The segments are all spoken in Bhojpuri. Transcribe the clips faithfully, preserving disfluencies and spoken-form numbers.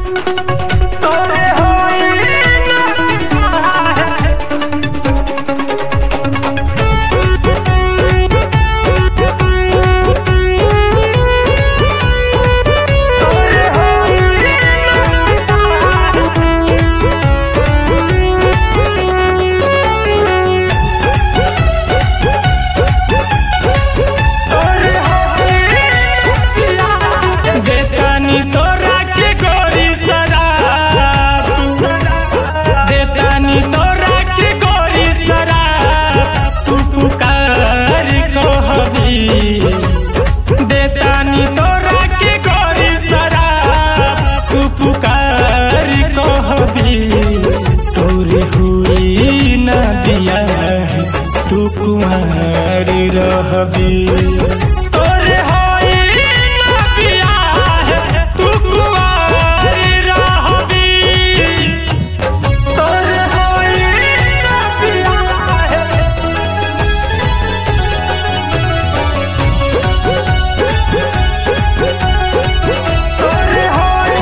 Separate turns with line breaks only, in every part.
तोरे हुई न दिया तू कुंवर रहबी तोरे होई न दिया तू कुंवर रहबी तोरे होई न दिया तोरे होई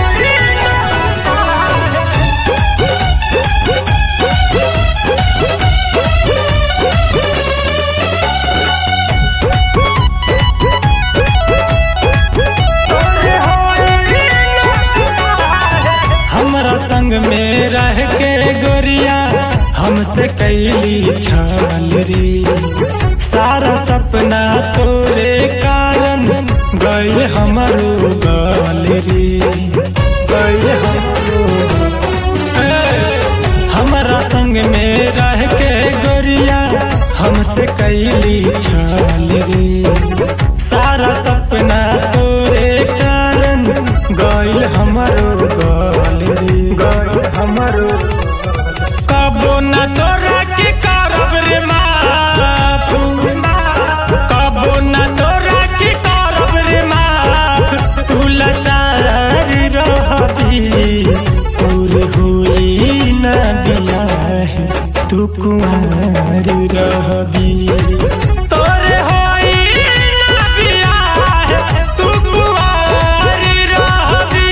संग में रह के गोरिया हमसे कैली छल रे सारा सपना तोरे कारण गए हमरो गल रे गए हमारा संग में रह के गोरिया हमसे कैली छल रे सारा सपना तोरे कारण गइल हमरो गल रे हमरो कबो न तोरा के करब रे माफ कबो न तोरा के करब रे माफ तू लाचार रहबी तोरे हुई न दिया तू कुंवर रहबी तोरे होई न दिया तू कुंवर रहबी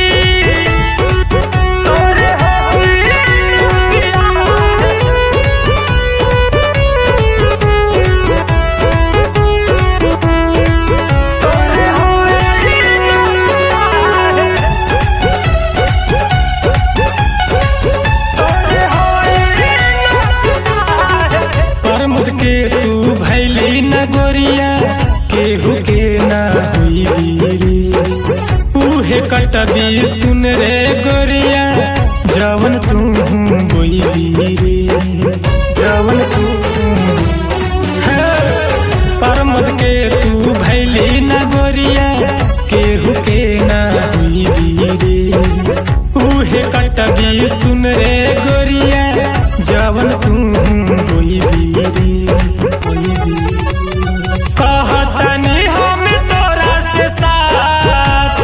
तोरे होई तोरे होई तोरे होई परमुद के तू भैली न गोरिया केहू के ना हुई रे उहे कटबी सुन रे गोरिया जवन तू बोई रे जवन तू परमुद के तू भैली न गोरिया केहू के ना हुई रे उहे कटबी सुन रे गोरिया जवन तू बोई रे कहतनी हम तोरा से साफ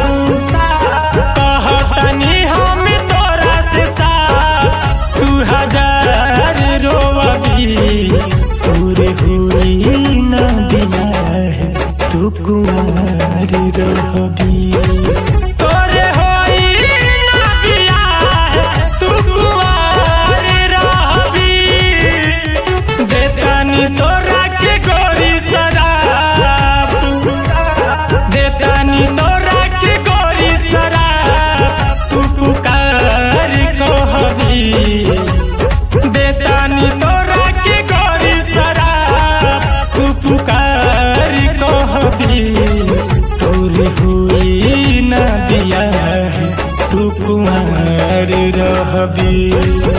कहतनी हम तोरा से साफ तू हजार रोवबी तोरे हुई न दिया तू कुंवर रहबी तोरे होई न दिया तू कुंवर रहबी देतानी तोरा के गोरी शराब देतानी तोरा के गोरी शराब तू पुकार कहबी देतानी तोरा के गोरी शराब तू पुकार कहबी तोरे हुई न दिया तू कुंवर रहबी।